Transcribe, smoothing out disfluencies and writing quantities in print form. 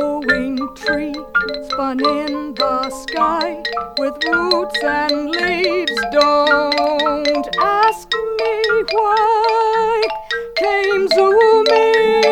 glowing tree spun in the sky with roots and leaves. Don't ask me why. Came zooming